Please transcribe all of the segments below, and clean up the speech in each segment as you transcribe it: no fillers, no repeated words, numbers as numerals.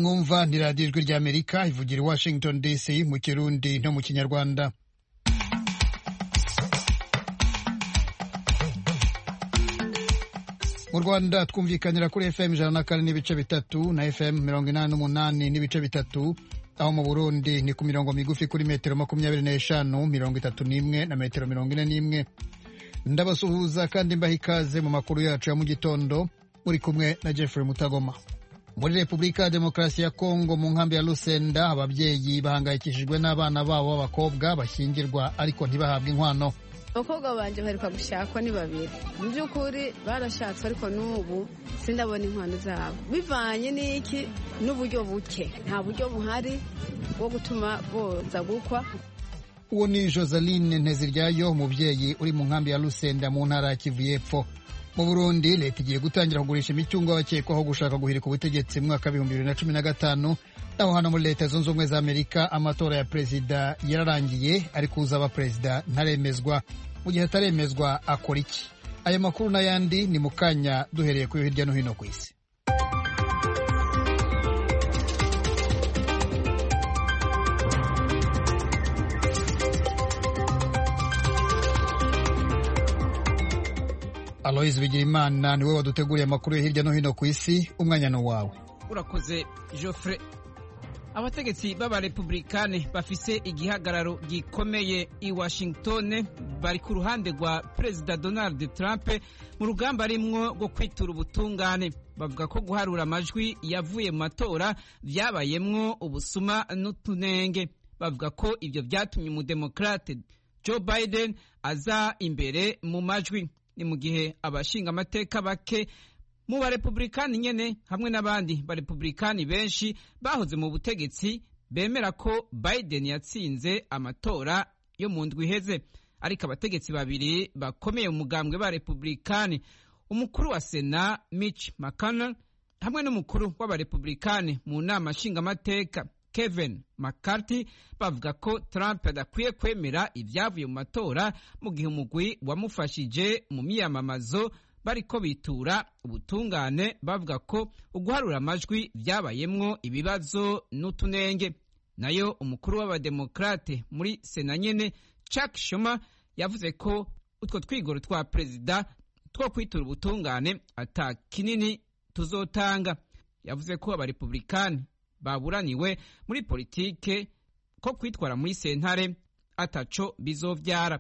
mwumva ni radiyo ijwi ry'Amerika ivugira i Washington DC mu Kirundi no mu Kinyarwanda. Mu Rwanda twumvikanira kuri FM 104.3 na FM 88.3, aho mu Burundi ni ku mirongo migufi kuri metero 25, 31 na metero 41. Ndabasuhuza kandi mbaha ikaze mu makuru yacu ya mu gitondo, muri kumwe na Jeffrey Mutagoma. Muri Repubulika ya Demokarasi ya Kongo mu nkambi ya Lusenda, ababyeyi bahangayikishijwe n'abana babo b'abakobwa bashyingirwa ariko ntibahabwe inkwano. Abakobwa banje baheruka gushakwa ni babiri. Mu by'ukuri barashatse ariko n'ubu sindabona inkwano zabo. Bivanye n'iki n'uburyo buke. Nta buryo buhari bwo gutuma boza gukwa. Uwo ni Joseline Nteziryayo, umubyeyi uri mu nkambi ya Lusenda mu ntara ya Kivu y'Epfo. Mu Burundi leta igiye gutangira kugurisha imitungo y'abakekwaho gushaka guhirika ubutegetsi mu mwaka 2015. Naho hano muri Leta Zunze Ubumwe za Amerika amatora ya perezida yararangiye, ariko uzaba perezida ntaremezwa. Mu gihe ataremezwa akora iki? Aya makuru n'ayandi ni mu kanya, duhereye kuri hirya no hino ku isi. Aloys Bigirimana niwe waduteguriye amakuru ya hirya no hino ku isi. Umwanya no wawe. Urakoze Geoffrey. Abategetsi b'abarepublikane bafise igihagararo gikomeye i Washington bari ku ruhande rwa Perezida Donald Trump mu rugamba arimwo rwo kwitura ubutungane. Bavuga ko guharura amajwi yavuye mu matora vyabayemwo ubusuma n'utunenge. Bavuga ko ivyo vyatumye umudemokrate Joe Biden aza imbere mu majwi. Ni mu gihe abashinga amateka bake mu barepublikani nyene hamwe n'abandi barepublikani benshi bahoze mu butegetsi bemera ko Biden yatsinze amatora yo mu ndwi iheze. Ariko abategetsi babiri bakomeye mu mugambwe ba Republikani, umukuru wa Sena Mitch McConnell hamwe n'umukuru w'abarepublikani mu nama nshinga amateka Kevin McCarthy, bavuga ko Trump adakwiye kwemera ivyavuye mu matora mu gihe umugwi wamufashije mu miyamamazo bariko bitura ubutungane, bavuga ko uguharura amajwi vyabayemwo ibibazo n'utunenge. Nayo umukuru w'abademokrate muri Sena nyene Chuck Schumer yavuze ko utwo twigoro twa perezida two kwitura ubutungane ata kinini tuzotanga. Yavuze ko abarepublikani baburaniwe muri politike ko kwitwara muri sentare ataco bizovyara.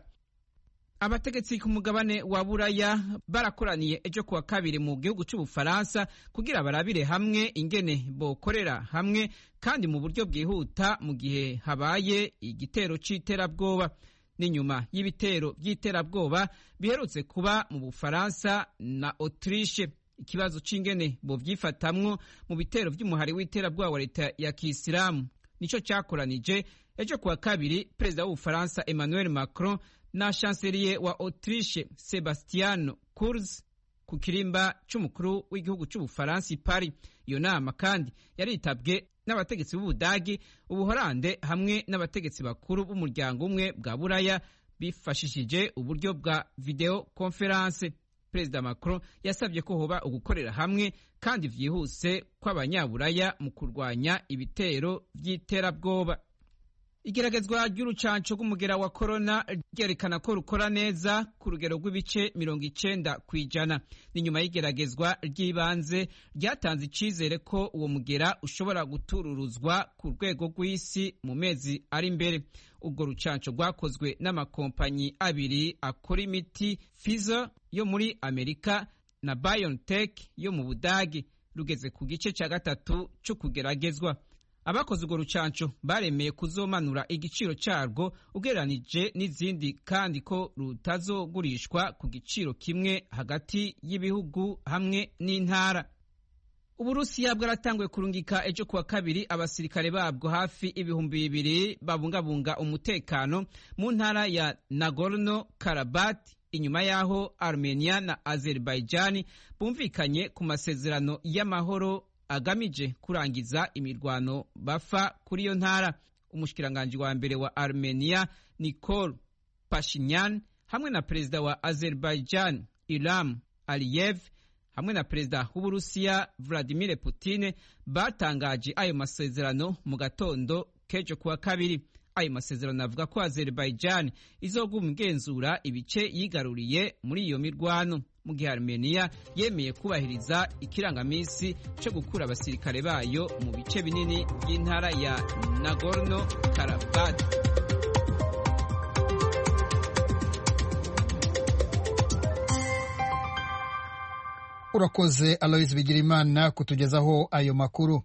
Abategetsi ku mugabane wa Buraya barakoraniye ejo kuwa kabiri mu gihugu c'Ubufaransa kugira barabire hamwe ingene bokorera hamwe kandi mu buryo bwihuta mu gihe habaye igitero c'iterabwoba. N'inyuma y'ibitero by'iterabwoba biherutse kuba mu Bufaransa na Autriche, ikibazo c'ingene bovyifatamwo mu bitero vy'umuhari w'iterabwoba wa leta ya Kisilamu nico cyakoranije ejo kuwa kabiri Perezida w'Ubufaransa Emmanuel Macron na chancelier wa Autriche Sebastian Kurz ku kirimba c'umukuru w'igihugu c'Ubufaransa i Paris. Iyo nama kandi yaritabwe n'abategetsi b'Ubudagi, Ubuholande hamwe n'abategetsi bakuru b'umuryango umwe bwa Buraya bifashishije uburyo bwa video conference. Perezida Macron yasabye ko hoba ugukorera hamwe kandi vyihuse kw'abanyaburaya mu kurwanya ibitero vy'iterabwoba. Igeragezwa ry'urucanco rw'umugera wa corona ryerekana ko rukora neza ku rugero rw'ibice 90%. Ni nyuma y'igeragezwa ry'ibanze ryatanze icizere ko uwo mugera ushobora gutururuzwa ku rwego rw'isi mu mezi ari imbere. Ubwo rucanco rwakozwe n'amakompanyi abiri akora imiti, Pfizer yo muri Amerika na BioNTech yo mu Budagi, rugeze ku gice ca gatatu cyo kugeragezwa. Abakoze urwo rucanco baremeye kuzomanura igiciro carwo ugereranije n'izindi kandi ko rutazogurishwa ku giciro kimwe hagati y'ibihugu hamwe n'intara. Uburusiya bwaratanguye kurungika ejo kuwa kabiri abasirikare babwo hafi 2,000 babungabunga umutekano mu ntara ya Nagorno-Karabakh, inyuma yaho Armenia na Azerbaijan bumvikanye ku masezerano y'amahoro agamije kurangiza imirwano bafa kuri iyo ntara. Umushikiranganje wa mbere wa Armenia Nikol Pashinyan hamwe na perezida wa Azerbaijan Ilham Aliyev hamwe na perezida w'Uburusiya Vladimir Putin batangaje ayo masezerano mu gatondo k'ejo kuwa kabiri. Ayo masezerano avuga ko Azerbaijan izoguma igenzura ibice yigaruriye muri iyo mirwano, mu gihe Armenia yemeye kubahiriza ikirangamisi cyo gukura abasirikare bayo mu bice binini by'intara ya Nagorno-Karabakh. Urakoze Alois Bigirimana kutugezaho ayo makuru.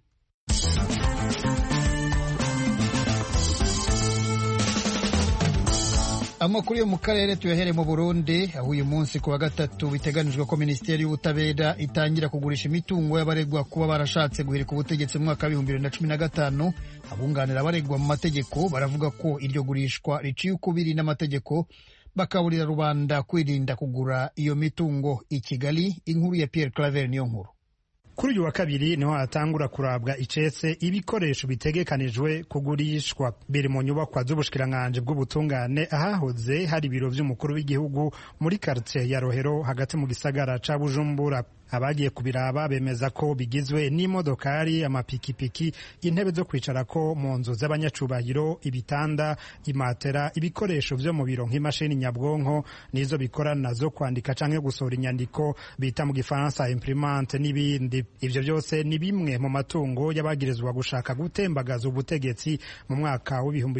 Amakuru yo mu karere tuyahere mu Burundi, aho uyu munsi ku wa gatatu biteganijwe ko Minisiteri y'Ubutabera itangira kugurisha imitungo y'abaregwa kuba barashatse guhirika ubutegetsi mu mwaka wa 2015. Abunganira abaregwa mu mategeko baravuga ko iryo gurishwa riciye ukubiri n'amategeko, bakaburira rubanda kwirinda kugura iyo mitungo. I Kigali, inkuru ya Pierre Claver niyo nkuru. Kuri uyu wa kabiri niho hatangura kurabwa icese ibikoresho bitegekanijwe kugurishwa. Biri mu nyubakwa z'ubushikiranganje bw'ubutungane ahahoze hari ibiro vy'umukuru w'igihugu muri quartier ya Rohero hagati mu gisagara ca Bujumbura. Abagiye kubiraba bemeza ko bigizwe n'imodokari, amapikipiki, intebe zo kwicarako mu nzu z'abanyacubahiro, ibitanda, imatera, ibikoresho vyo mu biro nk'imashini nyabwonko nizo bikorana zo kwandika canke gusohora inyandiko bita mu gifaransa imprimante n'ibindi. Ivyo byose ni bimwe mu matungo y'abagirizwa gushaka gutembagaza ubutegetsi mu mwaka w'ibihumbi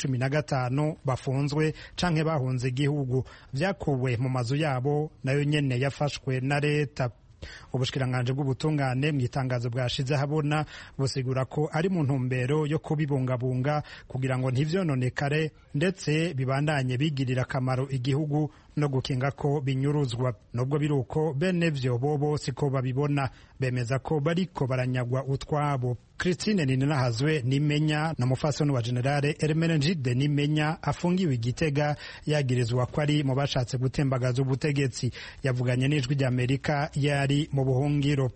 2015 bafunzwe canke bahunze igihugu, vyakuwe mu mazu yabo nayo nyene yafashwe na leta. Ubushikiranganje bw'ubutungane mu itangazo bwashize habona busigura ko ari mu ntumbero yo kubibungabunga kugira ngo ntivyononekare ndetse bibandanye bigirira akamaro igihugu no gukinga ko binyuruzwa. Nubwo biruko bene vyo bobo siko babibona, bemeza ko bariko baranyagwa utwabo. Christine Ninahazwe Nimenya na mufasoni wa Generale Hermenegilde Nimenya afungiwe Igitega yagirizwa ko ari mu bashatse gutembagaza ubutegetsi. Yavuganye n'ijwi ry'Amerika yari mu buhungiro.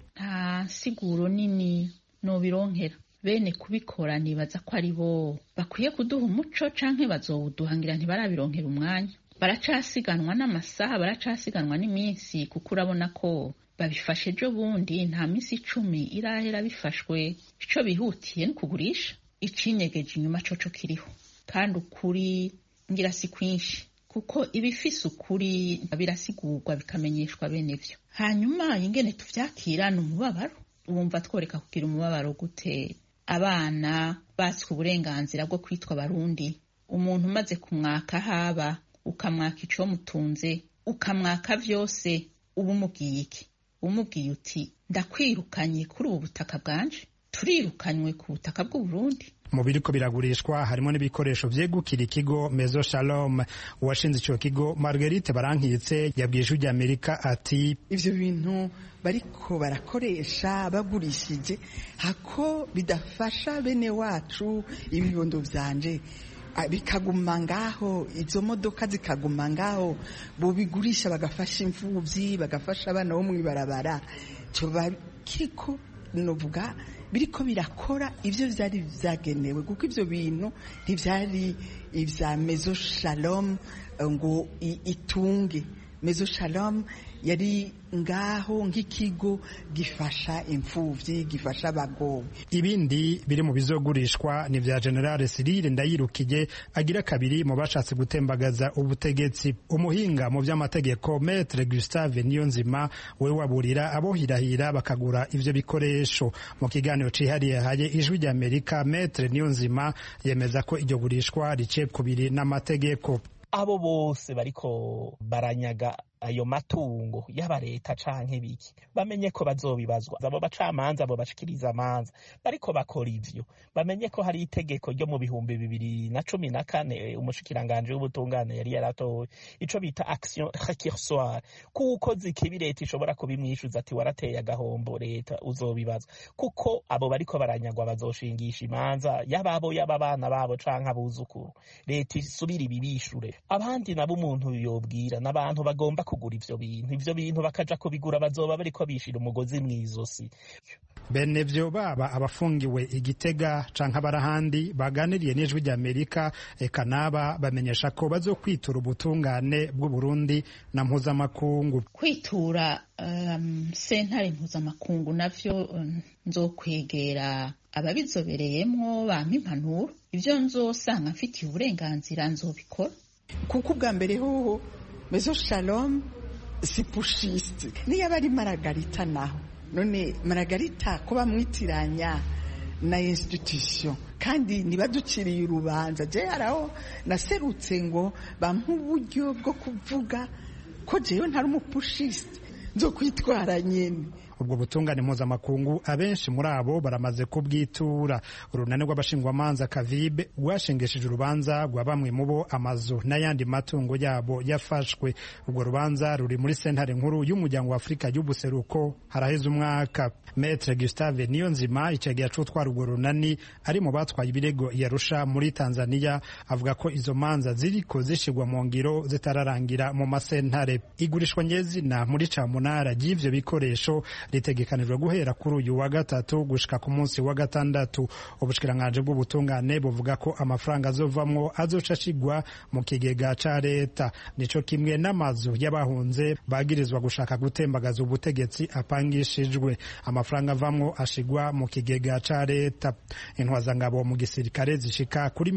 Siguro nini no bironkera bene kubikora nibaza ko ari bo bakwiye kuduha umuco canke bazowuduhangira ntibarabironkera umwanya. Baracasiganwa n'amasaha, baracasiganwa n'iminsi, kuko urabona ko babifashe ejo bundi nta minsi 10 irahera bifashwe. Ico bihutiye ni kugurisha. Icinyegeje inyuma coco kiriho kandi ukuri ngira si kwinshi, kuko ibifise ukuri birasigurwa bikamenyeshwa bene vyo. Hanyuma ingene tuvyakira n'umubabaro. Wumva tworeka kugira umubabaro gute abana batswe uburenganzira bwo kwitwa Barundi? Umuntu umaze kumwaka haba, ukamwaka ico mutunze, ukamwaka vyose, ubu mubwiye iki? Umubwiye uti ndakwirukanye kuri ubu butaka bwanje? Turirukanywe ku butaka bw'u Burundi. Mu biriko biragurishwa harimo n'ibikoresho vyegukira ikigo Mezo Shalom. Uwashinze ico kigo Marguerite Barankitse yabwiye ijwi ry'Amerika ati ivyo bintu bariko barakoresha bagurishije hako bidafasha bene wacu ibibondo vyanje bikaguma ngaho, izo modoka zikaguma ngaho, bo bigurisha bagafasha imfuvyi, bagafasha abana bo mwibarabara. Coba kiriko novuga biriko birakora ivyo vyari vyagenewe, kuko ivyo bintu ntivyari ivya Mezo Shalom ngo itunge. Mezo Shalom yari ngaho nk'ikigo gifasha imfuvyi, gifasha abagowe. Ibindi biri mu bizogurishwa ni vya General Cyril Ndayirukije agira kabiri mu bashatse gutembagaza ubutegetsi. Umuhinga mu vy'amategeko Maître Gustave Niyonzima we waburira abohirahira bakagura ivyo bikoresho. Mu kiganiro cihariye haye ijwi ry'Amerika, Maître Niyonzima yemeza ko iryo gurishwa rice kubiri n'amategeko. Abo bose bariko baranyaga ayo matungo yaba leta canke biki bamenye ko bazobibazwa. Abo bacamanza abo bashikiriza amanza bariko bakora ivyo bamenye ko hari itegeko ryo mu bihumbi 2014 umushikiranganje w'ubutungane yari yaratowe ico bita action récursoire, kuko zikibi leta ishobora kubimwishuza ati warateye agahombo leta uzobibazwa. Kuko abo bariko baranyagwa bazoshingisha imanza yababo y'ababana babo canke abuzukuru, leta isubira ibibishure. Abandi nabo umuntu yobwira n'abantu bagomba kugura ivyo bintu bakaja kubigura bazoba bariko bishira umugozi mwizosi. bene vyo baba abafungiwe igitega canke abarahandi baganiriye n'ijwi ry'Amerika eka naba bamenyesha ko bazokwitura ubutungane bw'u Burundi na mpuzamakungu. Kwitura sentare mpuzamakungu navyo nzokwegera ababizobereyemwo bampa impanuro, ivyo nzosanga mfitiye uburenganzira nzobikora. Kuko ubwa mbere hoho Maison Shalom si pushiste niyo abari Margarita naho none Margarita ko bamwitiranya na institution kandi nibaduciriye urubanza je haraho naserutse ngo bampa uburyo bwo kuvuga ko jewe ntari umupushiste nzo kwitwara nyene. Ubwo butungane mpuzamakungu abenshi muri abo baramaze kubwitura. Urunani rw'abashingwamanza Kavibe rwashengesheje urubanza rwa bamwe mu bo amazu n'ayandi matungo yabo yafashwe. Ubwo rubanza ruri muri sentare nkuru y'umuryango wa Afurika y'ubuseruko haraheze umwaka. Maître Gustave Niyonzima icegera c'utwara urwo runani ari mu batwaye ibirego yarusha muri Tanzania avuga ko izo manza ziriko zishigwa mu ngiro zitararangira mu masentare. Igurishwa nyezina muri camunara ry'ivyo bikoresho ritegekanijwe guhera kuri uyu wa gatatu gushika ku munsi wa gatandatu. Ubushikiranganje bw'ubutungane buvuga ko amafaranga azovamwo azoca ashigwa mu kigega ca leta, nico kimwe n'amazu y'abahunze bagirizwa gushaka gutembagaza ubutegetsi apangishijwe. Amafaranga avamwo ashigwa mu kigega ca leta. Intwazangabo mu gisirikare zishika kuri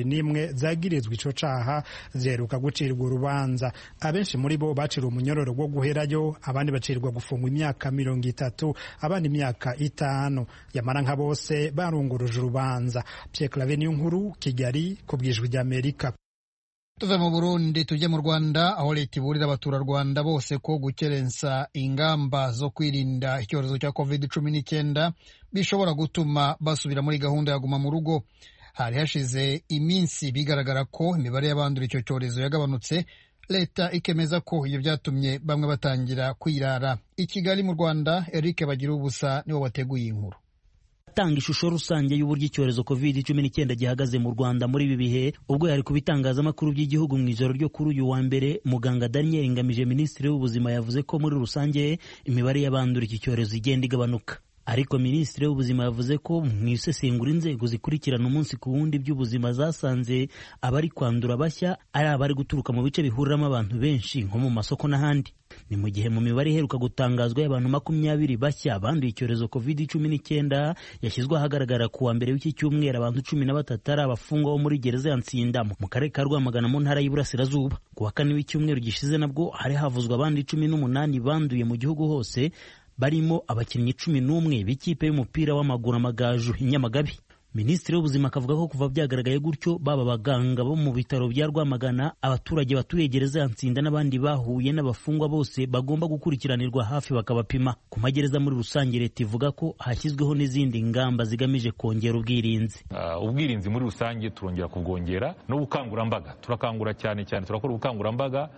21 zagirizwa ico caha ziheruka gucirwa urubanza. Abenshi muri bo baciriwe umunyororo wo guherayo, abandi bacirwa gufungwa imyaka 30, abandi imyaka 5. Yamara nka bose barunguruje urubanza. Pierre Claver Niyonkuru, Kigali, kubwijwi ry'Amerika. Tuve mu Burundi tujye mu Rwanda aho leta iburira abaturarwanda bose ko gukerensa ingamba zo kwirinda icyorezo cya COVID-19 bishobora gutuma basubira muri gahunda ya guma mu rugo. Hari hashize iminsi bigaragara ko imibare y'abandura icyo cyorezo yagabanutse, leta ikemeza ko iyo byatumye bamwe batangira kwirara. I Kigali mu Rwanda, Eric Bagirubusa niwe wateguye inkuru. Tanga ishusho rusange y'uburyo icyorezo COVID-19 gihagaze mu Rwanda muri ibi bihe, ubwo yari ku bitangazamakuru by'igihugu mu ijoro ryo kuri uyu wa mbere. Muganga Daniel Ngamije, minisitiri w'ubuzima, yavuze ko muri rusange imibare y'abandura iki cyorezo igenda igabanuka. Ariko minisitiri w'ubuzima yavuze ko mu isesengura inzego zikurikirana umunsi ku wundi by'ubuzima zasanze abari kwandura bashya ari abari guturuka mu bice bihuriramo abantu benshi nko mu masoko n'ahandi. Ni mu gihe mu mibare iheruka gutangazwa y'abantu 20 bashya banduye icyorezo COVID-19 yashyizwe ahagaragara ku wa mbere w'iki cyumweru, abantu 13 ari abafungwa bo muri gereza ya Nsinda mu karere ka Rwamagana mu ntara y'Iburasirazuba. Ku wa kane w'icyumweru gishize nabwo hari havuzwa abandi 18 banduye mu gihugu hose, barimo abakinnyi 11 b'ikipe y'umupira w'amaguru Amagaju i Nyamagabe. Minisitiri w'ubuzima akavuga ko kuva byagaragaye gutyo, baba abaganga bo mu bitaro bya Rwamagana, abaturage batuye gereza ya Nsinda n'abandi bahuye n'abafungwa bose bagomba gukurikiranirwa hafi bakabapima. Ku magereza muri rusange, leta ivuga ko hashyizweho n'izindi ngamba zigamije kongera ubwirinzi. Ubwirinzi muri rusange turongera kubwongera n'ubukangurambaga. Turakangura cyane turakora ubukangurambaga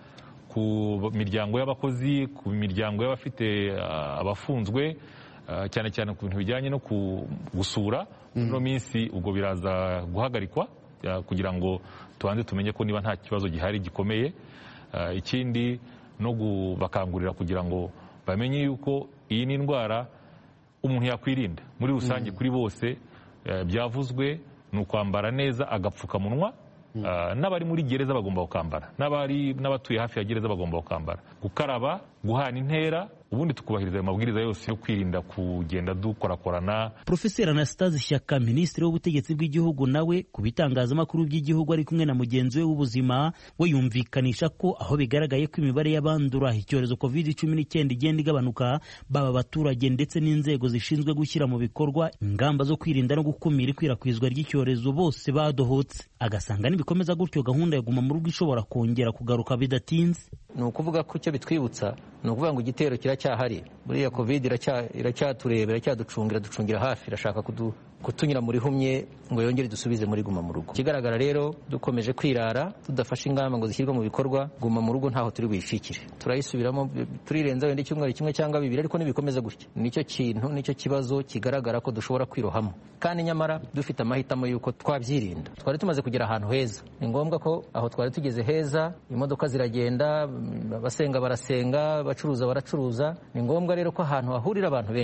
ku miryango y'abakozi, ku miryango y'abafite abafunzwe, cyane ku bintu bijyanye no gusura. No minsi ubwo biraza guhagarikwa kugira ngo tubanze tumenye ko niba nta kibazo gihari gikomeye. Ikindi no bakangurira kugira ngo bamenye yuko iyi ni indwara umuntu yakwirinda muri rusange kuri bose. Byavuzwe ni ukwambara neza agapfukamunwa, n'abari muri gereza bagomba gukambara, n'abatuye hafi ya gereza bagomba gukambara, gukaraba, guhana intera, ubundi tukubahiriza ayo mabwiriza yose yo kwirinda kugenda dukorakorana. Profesor Anastase Shyaka, minisitiri w'ubutegetsi bw'igihugu, nawe ku bitangazamakuru by'igihugu ari kumwe na mugenzi we w'ubuzima, we yumvikanisha ko aho bigaragaye ko imibare y'abandura icyorezo COVID-19 igenda igabanuka, baba abaturage ndetse n'inzego zishinzwe gushyira mu bikorwa ingamba zo kwirinda no gukumira ikwirakwizwa ry'icyorezo bose badohotse. Agasanga nibikomeza gutyo gahunda ya guma mu rugo ishobora kongera kugaruka bidatinze. Ni ukuvuga ko icyo bitwibutsa ni ukuvuga ngo igitero kiracyahari, buriya covid iracyatureba, ducungira hafi, irashaka kutunyura muri humye ngo yongere dusubize muri guma mu rugo. Ikigaragara rero, dukomeje kwirara tudafashe ingamba ngo zishyirwe mu bikorwa, guma mu rugo ntaho turi buyishikire, turayisubiramo turirenza wenda icyumweru kimwe cyangwa bibiri, ariko nibikomeza gutya nicyo kibazo kigaragara ko dushobora kwirohamo. Kandi nyamara dufite amahitamo y'uko twabyirinda. Twari tumaze kugera ahantu heza, ni ngombwa ko aho twari tugeze heza, imodoka ziragenda, abasenga barasenga, abacuruza baracuruza. Ni ngombwa rero ko ahantu hahurira abantu benshi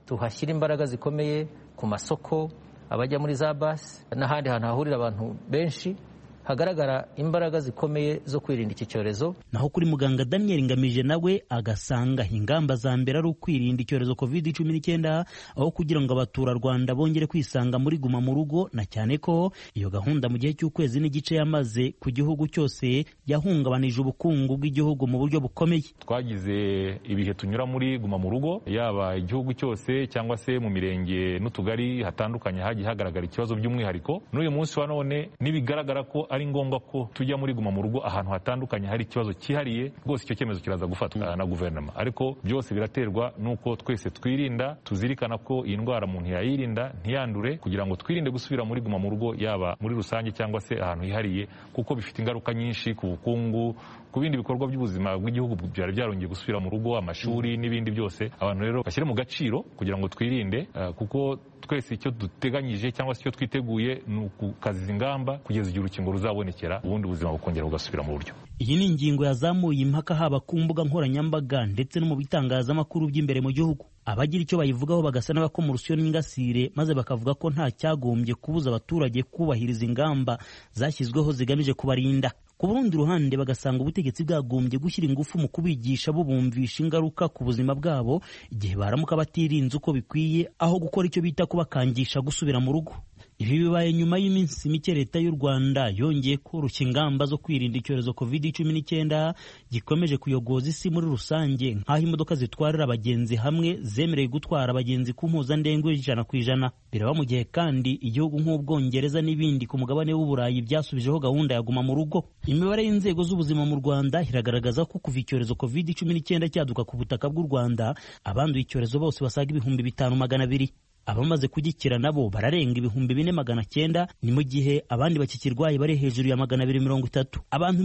tuhashyira imbaraga zikomeye ku masoko, abajya muri za basi n'ahandi hantu hahurira abantu benshi, hagaragara imbaraga zikomeye zo kwirinda iki cyorezo. Naho kuri muganga Daniel Ngamije nawe agasanga ingamba za mbere ari ukwirinda icyorezo COVID-19 aho kugira ngo abaturarwanda bongere kwisanga muri guma mu rugo, na cyane ko iyo gahunda mu gihe cy'ukwezi n'igice yamaze ku gihugu cyose yahungabanije ubukungu bw'igihugu mu buryo bukomeye. Twagize ibihe tunyura muri guma mu rugo, yaba igihugu cyose cyangwa se mu mirenge n'utugari hatandukanye hagiye hagaragara ikibazo by'umwihariko. N'uyu munsi wa none nibigaragara ko ari ngombwa ko tujya muri guma mu rugo ahantu hatandukanye hari ikibazo cyihariye, rwose icyo cyemezo kiraza gufatwa na guverinoma. Ariko byose biraterwa nuko twese twirinda, tuzirikana ko iyi ndwara umuntu yayirinda ntiyandure, kugira ngo twirinde gusubira muri guma mu rugo, yaba muri rusange cyangwa se ahantu hihariye, kuko bifite ingaruka nyinshi ku bukungu, ku bindi bikorwa by'ubuzima bw'igihugu byari byarongeye gusubira mu rugo, amashuri n'ibindi byose. Abantu rero bashyire mu gaciro kugira ngo twirinde, kuko twese icyo duteganyije cyangwa se icyo twiteguye ni ukukaza ingamba kugeza igihe urukingo ruzabonekera, ubundi ubuzima bukongera bugasubira mu buryo. Iyi ni ingingo yazamuye impaka haba ku mbuga nkoranyambaga ndetse no mu bitangazamakuru by'imbere mu gihugu. Abagira icyo bayivugaho bagasa n'abakoma urusyo n'ingasire, maze bakavuga ko nta cyagombye kubuza abaturage kubahiriza ingamba zashyizweho zigamije kubarinda. Ku rundi ruhande bagasanga ubutegetsi bwagombye gushyira ingufu mu kubigisha bubumvisha ingaruka ku buzima bwabo igihe baramuka batirinze uko bikwiye, aho gukora icyo bita kubakangisha gusubira mu rugo. Ibi bibaye nyuma y'iminsi mike Leta y'u Rwanda yongeye koroshya ingamba zo kwirinda icyorezo COVID-19 gikomeje kuyogoza isi muri rusange, nk'aho imodoka zitwarira abagenzi hamwe zemerewe gutwara abagenzi ku mpuzandengo y'100%. Biraba mu gihe kandi igihugu nk'Ubwongereza n'ibindi ku mugabane w'Uburayi byasubijeho gahunda ya guma mu rugo. Imibare y'inzego z'ubuzima mu Rwanda iragaragaza ko kuva icyorezo COVID-19 cyaduka ku butaka bw'u Rwanda, abanduye icyorezo bose basaga 5,200. Abamaze kugikira nabo bararenga 4,900, ni mu gihe abandi bakikirwaye bari hejuru ya 230. Abantu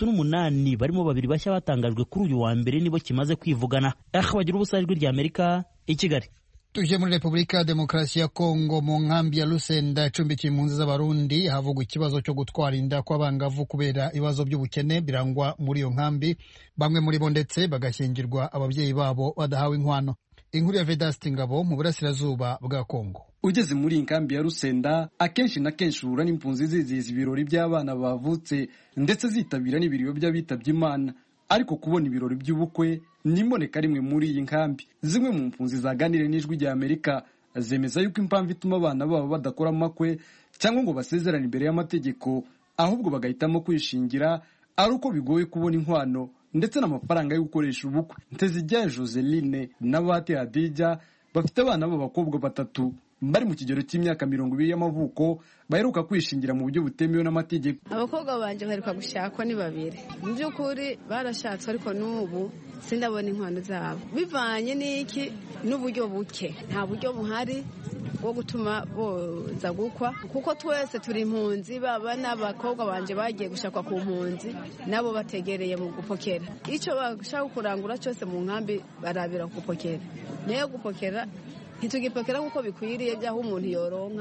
38 barimo 2 bashya batangajwe kuri uyu wa mbere nibo kimaze kwivugana. Bagira ubusa ijwi rya Amerika i Kigali. Tuje muri Repubulika ya Demokarasi ya Kongo, mu nkambi ya Lusenda icumbikiye impunzi z'Abarundi havugwa ikibazo cyo gutwara inda kw'abangavu kubera ibibazo by'ubukene birangwa muri iyo nkambi, bamwe muri bo ndetse bagashyingirwa ababyeyi babo badahawe inkwano. Inkuru ya Vedaste Ngabo mu burasirazuba bwa Kongo. Ugeze muri iyi nkambi ya Lusenda akenshi na kenshi uhura n'impunzi zizihiza ibirori by'abana bavutse ndetse zitabira n'ibiriro by'abitabye Imana, ariko kubona ibirori by'ubukwe nimboneka rimwe muri iyi nkambi. Zimwe mu mpunzi zaganire n'ijwi rya Amerika zemeza yuko impamvu ituma abana babo badakora amakwe cyangwa ngo basezerane imbere y'amategeko, ahubwo bagahitamo kwishingira, ari uko bigoye kubona inkwano ndetse n'amafaranga yo gukoresha ubukwe. Ntezijya Joseline na Bate Hadija bafite abana b'abakobwa 3 bari mu kigero cy'imyaka 20 y'amavuko, baheruka kwishingira mu buryo butemewe n'amategeko. Abakobwa banje baheruka gushakwa ni 2. Mu by'ukuri barashatse, ariko n'ubu sindabona inkwano zabo, bivanye n'iki n'uburyo buke. Nta buryo buhari bwo gutuma boza gukwa, kuko twese turi impunzi. Baba n'abakobwa banje bagiye gushakwa ku mpunzi, nabo bategereye mu gupokera. Icyo bashaka kurangura cyose mu nkambi barabira gupokera. Nayo gupokera ntitugipokera kuko bikwiriye, byaho umuntu yoronka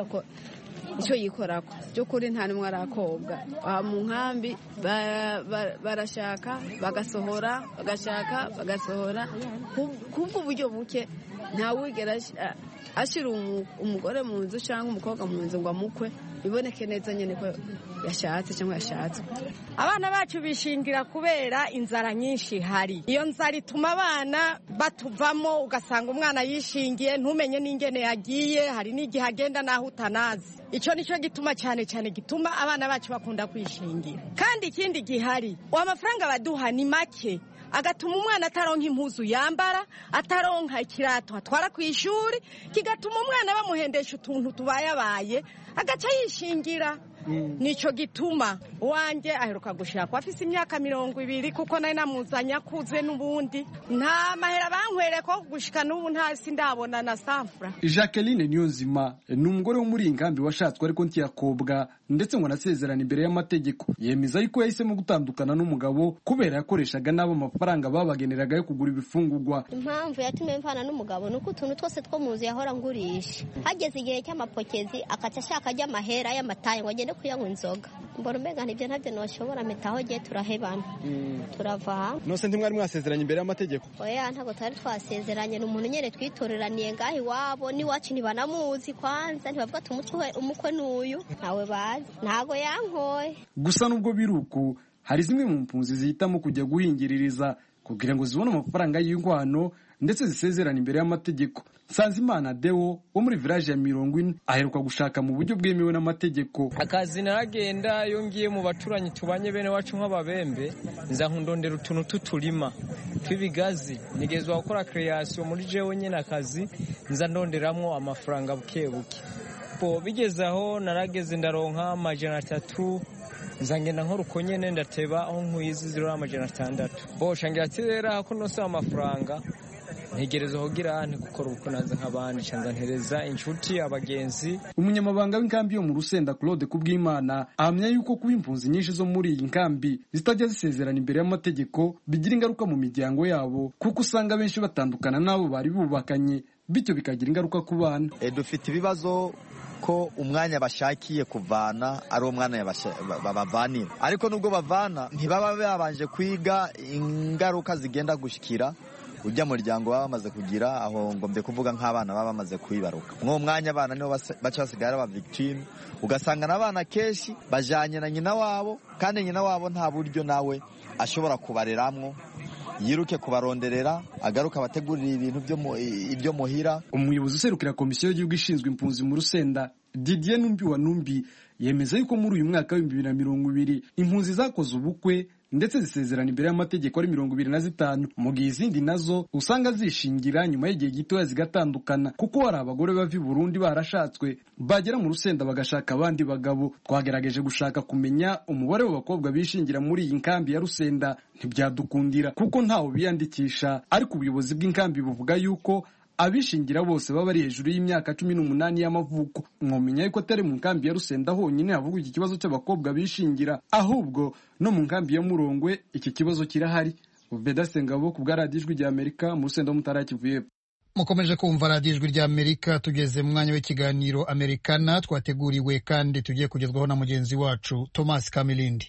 icyo yikorako. By'ukuri nta n'umwe arakobwa mu nkambi, barashaka bagasohora, bagashaka bagasohora, kubwo uburyo buke. Ntawigera ashira umugore mu nzu cyangwa umukobwa mu nzu ngo amukwe biboneke neza nyine ko yashatse cyangwa yashatswe. Abana bacu bishingira kubera inzara nyinshi hari. Iyo nzara ituma abana batuvamo, ugasanga umwana yishingiye ntumenye n'ingene yagiye, hari n'igihe agenda naho utanazi. Icyo nicyo gituma cyane gituma abana bacu bakunda kwishingira. Kandi ikindi gihari, amafaranga baduha ni make, agatuma umwana ataronka impuzu yambara, ataronka ikirato atwara ku ishuri, kigatuma umwana bamuhendesha utuntu tubayabaye, agaca yishingira. Nico gituma wanje aheruka gushaka afise imyaka 20, kuko nari namuzanya akuze n'ubundi nta mahera bankwere ko gushika n'ubu nta sindabona na safra. Jacqueline Niyonzima ni umugore wo muri inkambi washatswe ariko ntiyakobwa ndetse ngo anasezerana imbere y'amategeko. Yemeza yuko yahisemo gutandukana n'umugabo kubera yakoreshaga nabo amafaranga babageneraga yo kugura ibifungurwa. Impamvu yatumye mvana n'umugabo nuko utuntu twose two muzi yahora ngurisha, hageze igihe cy'amapokezi akaca ashaka ajya amahera y'amataye ngo agende kuyanywa inzoga mbona umenga nibyo ntabyo noshobora mpitaho giye turahebana turava hamwe. Nose ntimwari mwasezeranye imbere y'amategeko? Oya ntabwo twari twasezeranye, n'umuntu nyene twitoreraniye ngaho iwabo n'iwacu ntibanamuzi kwanza, ntibavuga ati umukwe n'uyu ntawe bazi, ntago yankoye. Gusa nubwo biruko hari zimwe mu mpunzi zihitamo kujya guhingiririza kugira ngo zibone amafaranga y'inkwano ndetse zisezerana imbere y'amategeko. Nsanzimana Deo wo muri village ya 40 aheruka gushaka mu buryo bwemewe n'amategeko. Akazi naragenda iyo ngiye mu baturanyi tubanye bene wacu nk'ababembe, nza nkundondera utuntu tutulima twibigazi, nigezwa gukora creation muri jewe nyene akazi, nza ndonderamwo amafaranga buke buke. Po bigeze aho narageze ndaronka amajana 3, nzangenda nk'uruko nyene ndateba aho nkwizi ziro amajana 6. Bo shangira tirera hako nose amafaranga ntegereza kugira gukora uko naza nk'abandi canza ntereza inshuti abagenzi. Umunyamabanga w'inkambi yo mu Rusenda Claude Kubwimana ahamya yuko kuba impunzi nyinshi zo muri iyi nkambi zitajya zisezerana imbere y'amategeko bigira ingaruka mu miryango yabo, kuko usanga benshi batandukana n'abo bari bubakanye, bityo bikagira ingaruka ku bana. Dufite ibibazo ko umwanya bashakiye kuvana ari umwana babavanira, ariko nubwo bavana ntibaba babanje kwiga ingaruka zigenda gushikira ujya muryango baba bamaze kugira, aho ngombye kuvuga nk'abana baba bamaze kwibaruka. Mwo mwanya abana niho baca basigara aba victime, ugasanga n'abana keshi bajanye na nyina wabo, kandi nyina wabo nta buryo nawe ashobora kubareramwo, yiruke kubaronderera agaruka bategurira ibintu ibyo muhira. Umuyobozi userukira komisiyo y'igihugu ishinzwe impunzi mu Rusenda Didier Numbi wa Numbi yemeza yuko muri uyu mwaka wa 2020 impunzi zakoze ubukwe ndetse zisezerana imbere y'amategeko ari 25, mu gihe izindi nazo usanga zishingira nyuma y'igihe gitoya zigatandukana, kuko hari abagore bava i Burundi barashatswe bagera mu Rusenda bagashaka abandi bagabo. Twagerageje gushaka kumenya umubare w'abakobwa bishingira muri iyi nkambi ya Rusenda, ntibyadukundira kuko ntawo biyandikisha, ariko ubuyobozi bw'inkambi buvuga yuko abishingira bose baba ari hejuru y'imyaka 18 y'amavuko. Mwomenya yuko atari mu nkambi ya Rusenda honyine havugwa iki kibazo cy'abakobwa bishingira, ahubwo no mu nkambi ya Murongwe iki kibazo kirahari. Veda Sengabo ku bwa Radio Ijwi ry'Amerika mu Rusenda mu Ntara ya Kivu y'Epfo. Mukomeje kumva Radio Ijwi ry'Amerika, tugeze mu mwanya w'ikiganiro Americana twateguriwe kandi tugiye kugezwaho na mugenzi wacu Thomas Kamilindi.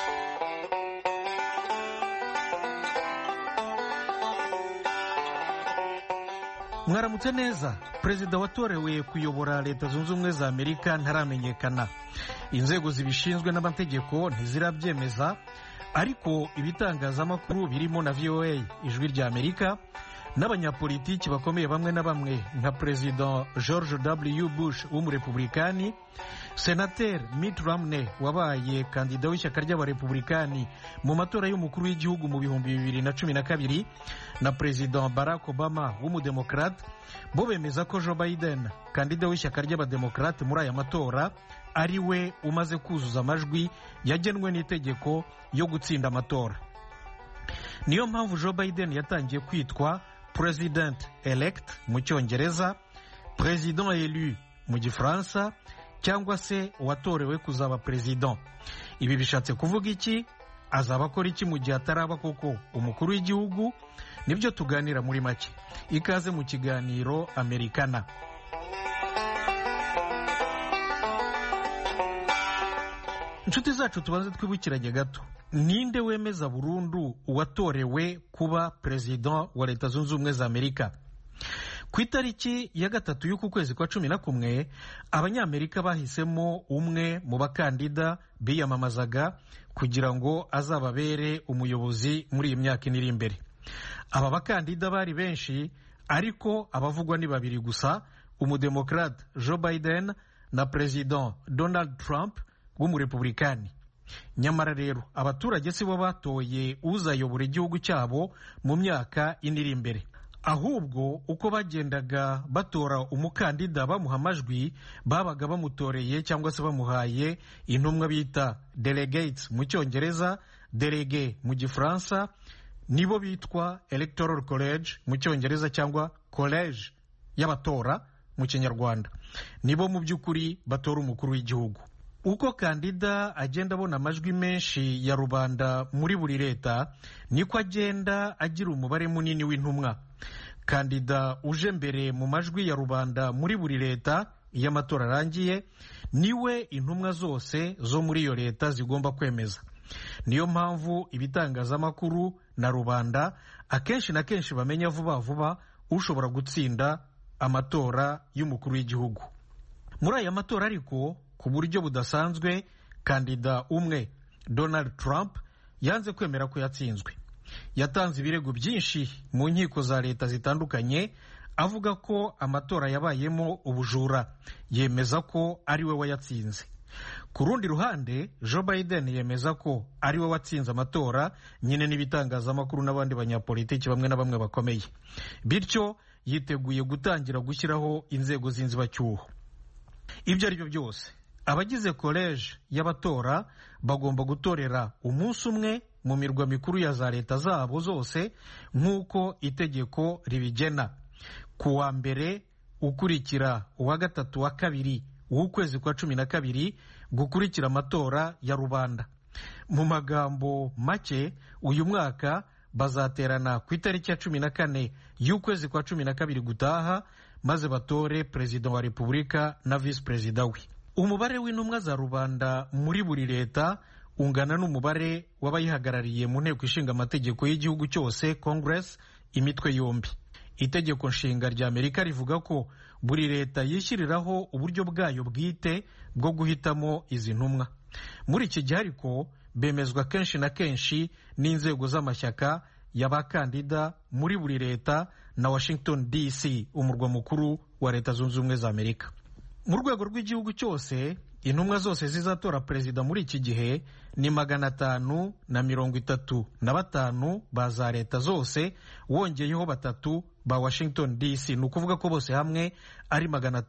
Mwaramutse neza. Perezida watorewe kuyobora Leta Zunze Ubumwe za Amerika ntaramenyekana. Inzego zibishinzwe n'amategeko ntizirabyemeza, ariko ibitangazamakuru birimo na VOA Ijwi rya Amerika n'abanyapolitiki bakomeye bamwe na bamwe nka Perezida George W. Bush w'umurepublikani, Senateur Mitt Romney wabaye kandida w'ishyaka ry'abarepublikani mu matora y'umukuru w'igihugu mu 2012 na Perezida Barack Obama w'umudemokrate, bo bemeza ko Joe Biden kandida w'ishyaka ry'abademokrate muri aya matora ari we umaze kuzuza amajwi yagenwe n'itegeko yo gutsinda amatora. Niyo mpamvu Joe Biden yatangiye kwitwa President elect mu Cyongereza, President élu mu Gifaransa, cyangwa se watorewe kuzaba president. Ibi bishatse kuvuga iki? Azaba akora iki mu gihe ataraba koko umukuru w'igihugu? Nibyo tuganira muri make. Ikaze mu kiganiro Americana. Inshuti zacu tubanze twibukiranye gato. Ninde wemeza burundu uwatorewe kuba president wa Leta Zunze Ubumwe za Amerika? Ku itariki ya 3 y'uku kwezi kwa 11 abanyamerika bahisemo umwe mu bakandida biyamamazaga kugira ngo azababere umuyobozi muri iyi myaka iri imbere. Aba bakandida bari benshi, ariko abavugwa ni babiri gusa, umudemokrate Joe Biden na President Donald Trump w'umurepublikani. Nyamara rero abaturage sibo batoye uzayobora igihugu cyabo mu myaka iri imbere. Ahubwo uko bagendaga batora umukandida bamuha amajwi, babaga bamutoreye cyangwa se bamuhaye intumwa bita delegates mu Cyongereza, délégué mu Gifaransa, nibo bitwa electoral college mu Cyongereza cyangwa college y'abatora mu Kinyarwanda. Nibo mu by'ukuri batora umukuru w'igihugu. Uko kandida agenda abona amajwi menshi ya rubanda muri buri leta, niko agenda agira umubare munini w'intumwa. Kandida uje mbere mu majwi ya rubanda muri buri leta iyo amatora arangiye niwe intumwa zose zo muri iyo leta zigomba kwemeza. Niyo mpamvu ibitangazamakuru na rubanda akenshi na kenshi bamenya vuba vuba ushobora gutsinda amatora y'umukuru w'igihugu. Muri aya matora ariko ku buryo budasanzwe kandida umwe Donald Trump yanze kwemera ko yatsinzwe. Yatanze ibirego byinshi mu nkiko za leta zitandukanye avuga ko amatora yabayemo ubujura, yemeza ko ari we wayatsinze. Ku rundi ruhande Joe Biden yemeza ko ari we watsinze amatora nyine n'ibitangazamakuru n'abandi banyapolitiki bamwe na bamwe bakomeye, bityo yiteguye gutangira gushyiraho inzego z'inzibacyuho. Ibyo ari byo byose abagize koleji y'abatora bagomba gutorera umunsi umwe mu mirwa mikuru ya za leta zabo zose nk'uko itegeko ribigena, ku wa mbere ukurikira uwa gatatu wa kabiri w'ukwezi kwa 12 gukurikira amatora ya rubanda. Mu magambo make uyu mwaka bazaterana ku itariki ya 14 y'ukwezi kwa 12 gutaha maze batore perezida wa repubulika na visi perezida we. Umubare w'intumwa za rubanda muri buri leta ungana n'umubare w'abayihagarariye mu nteko ishinga amategeko y'igihugu cyose, Congress, imitwe yombi. Itegeko nshinga rya Amerika rivuga ko buri leta yishyiriraho uburyo bwayo bwite bwo guhitamo izi ntumwa. Muri iki gihe ariko bemezwa kenshi na kenshi n'inzego z'amashyaka y'abakandida muri buri leta na Washington DC, umurwa mukuru wa Leta Zunze Ubumwe za Amerika. Mu rwego rw'igihugu cyose intumwa zose zizatora perezida muri iki gihe ni 535 ba za leta zose, wongeyeho 3 ba Washington DC, ni ukuvuga ko bose hamwe ari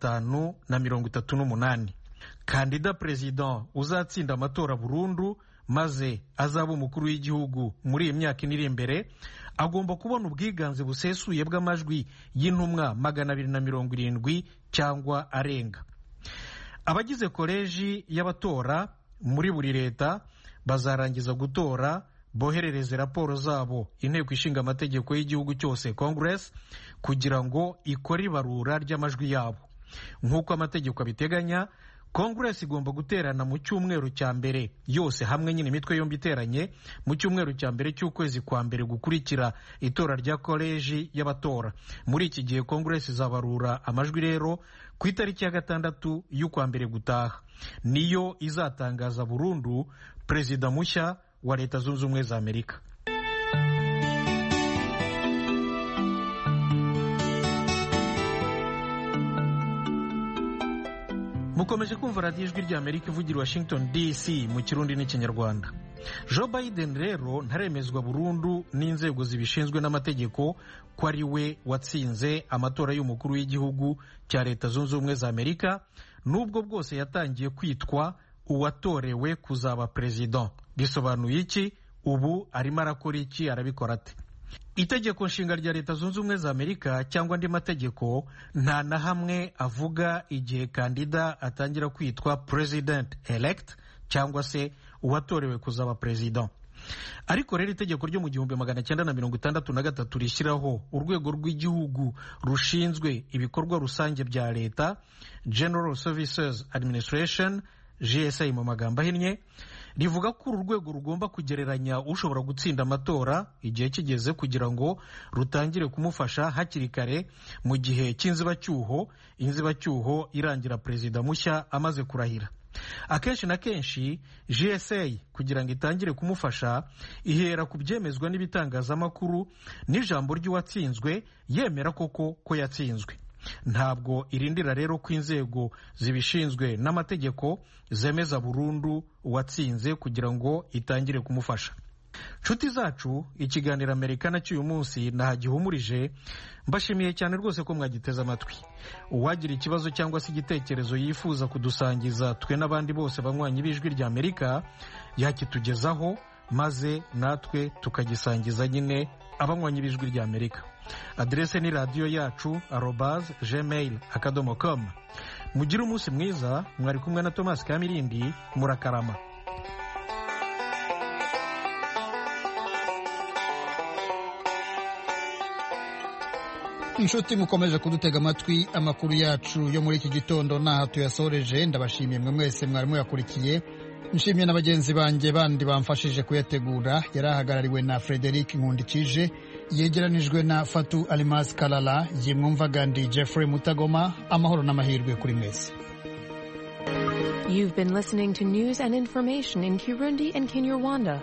538. Kandida perezida uzatsinda amatora burundu maze azaba umukuru w'igihugu muri iyi myaka iri imbere agomba kubona ubwiganze busesuye bw'amajwi y'intumwa 270 cyangwa arenga. Abagize koleji y'abatora muri buri leta bazarangiza gutora boherereze raporo zabo inteko ishinga amategeko y'igihugu cyose, Congress, kugira ngo ikore ibarura ry'amajwi yabo. Nk'uko amategeko abiteganya, Congress igomba guterana mu cyumweru cya mbere yose hamwe nyine imitwe yombi iteranye mu cyumweru cya mbere cy'ukwezi kwa mbere gukurikira itora rya koleji y'abatora. Muri iki gihe Congress izabarura amajwi rero ku itariki ya 6 y'ukwa mbere gutaha, niyo izatangaza burundu perezida mushya wa Leta Zunze Ubumwe za Amerika. Mukomeje kumva radiyo ijwi rya Amerika ivugira Washington DC mu Kirundi n'Ikinyarwanda. Joe Biden rero ntaremezwa burundu n'inzego zibishinzwe n'amategeko ko ari we watsinze amatora y'umukuru w'igihugu cya Leta Zunze Ubumwe za Amerika, nubwo bwose yatangiye kwitwa uwatorewe kuzaba perezida. Bisobanuye iki? Ubu arimo arakora iki? Arabikora ate? Itegeko nshinga rya Leta Zunze Ubumwe za Amerika cyangwa andi mategeko nta na hamwe avuga igihe kandida atangira kwitwa president elect cyangwa se uwatorewe kuzaba perezida. Ariko rero itegeko ryo mu 1963 rishyiraho urwego rw'igihugu rushinzwe ibikorwa rusange bya leta, General Services Administration, GSA mu magambo ahinnye, rivuga ko uru rwego rugomba kugereranya ushobora gutsinda amatora igihe kigeze kugira ngo rutangire kumufasha hakiri kare mu gihe cy'inzibacyuho, inzibacyuho irangira perezida mushya amaze kurahira. Akenshi na kenshi GSA kugira ngo itangire kumufasha ihera ku byemezwa n'ibitangazamakuru n'ijambo ry'uwatsinzwe yemera koko ko yatsinzwe. Ntabwo irindira rero ko inzego zibishinzwe n'amategeko zemeza burundu uwatsinze kugira ngo itangire kumufasha. Nshuti zacu, ikiganiro Amerikana cy'uyu munsi nahagihumurije. Mbashimiye cyane rwose ko mwagiteze amatwi. Uwagira ikibazo cyangwa se igitekerezo yifuza kudusangiza twe n'abandi bose banywanyi b'ijwi rya Amerika yakitugezaho, maze natwe tukagisangiza nyine abanywanyi b'ijwi rya Amerika. Adrese ni radio yacu @gmail.com. Mugire umunsi mwiza. Mwari kumwe na Thomas Kamirindi. Murakarama. inshuti mukomeje kudutega amatwi, amakuru yacu yo muri iki gitondo naha tuyasoreje. Ndabashimiye mwe mwese mwari muyakurikiye. Nshimiye na bagenzi banjye bandi bamfashije kuyategura. Yarahagarariwe na Frederic Nkundikije, yegeranijwe na Fatu Alimas Kalala, yimwumvaga ndi Jeffrey Mutagoma. Amahoro n'amahirwe kuri mwese. You've been listening to news and information in Kirundi and Kinyarwanda